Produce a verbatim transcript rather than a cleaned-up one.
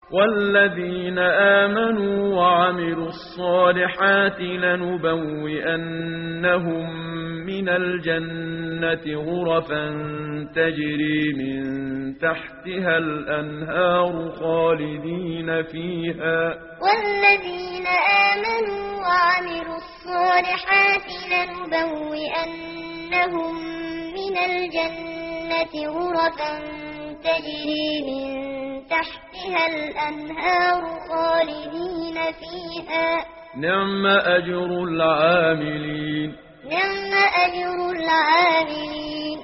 والذين آمنوا وعملوا الصالحات لنبوئنهم من الجنة غرفا تجري من تحتها الأنهار خالدين فيها. والذين آمنوا وعملوا الصالحات لنبوئنهم من الجنة غرفا تجري من تحتها الأنهار خالدين فيها. نعم أجر العاملين. نعم أجر العاملين.